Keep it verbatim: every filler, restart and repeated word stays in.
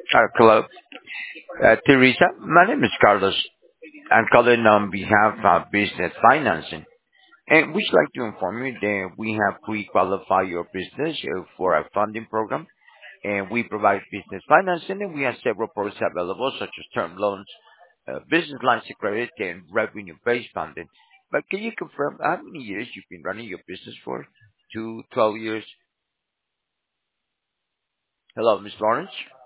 Uh, Hello, uh, Teresa. My name is Carlos. I'm calling on behalf of Business Financing. And we'd like to inform you that we have pre-qualified your business uh, for a funding program, and we provide business financing, and we have several products available, such as term loans, uh, business lines of credit, and revenue-based funding. But can you confirm how many years you've been running your business for? Two, twelve years? Hello, Miss Lawrence?